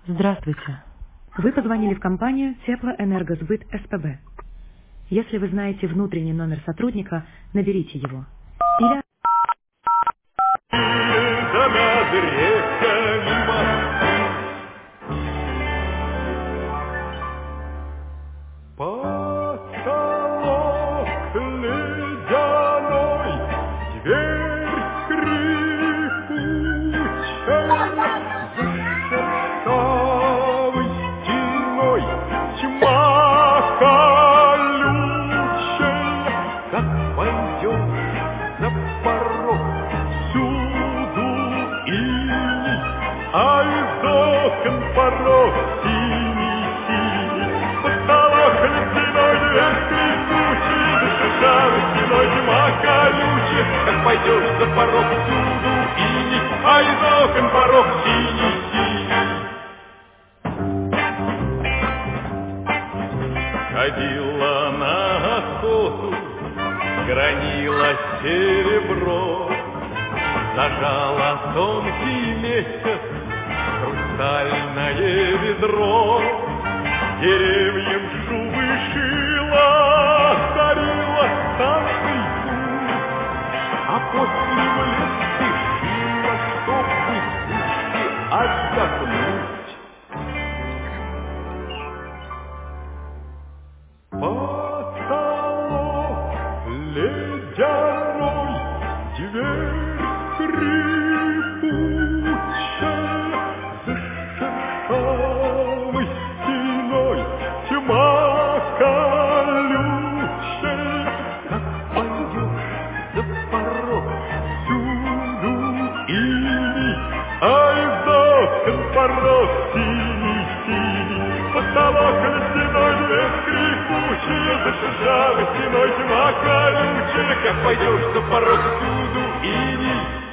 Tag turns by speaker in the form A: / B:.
A: Здравствуйте. Вы позвонили в компанию Теплоэнергосбыт СПБ. Если вы знаете внутренний номер сотрудника, наберите его. Или...
B: Потолок ледяной, дверь скрипучая, за шершавой стеной тьма колючая. Как пойдешь за порог, всюду иней, а из окон порог синий-синий. Потолок ледяной, дверь скрипучая, за шершавой стеной тьма колючая. Как пойдешь за порог, всюду иней, а из окон порог синий-синий. Ходила на охоту, гранила серебро, зажала тонкий месяц хрустальное ведро, деревьям шубы шила, дарила танный путь, а после в лес спешила, чтоб быстрее отдохнуть. Потолок ледяной, дверь скрипучая, за шершавой стеной тьма колючая. Как пойдешь за порог, всюду иней, а из окон порог синий-синий. Потолок ледяной, дверь скрипучая, за шершавой стеной тьма колючая. Как пойдешь за порог, всюду иней,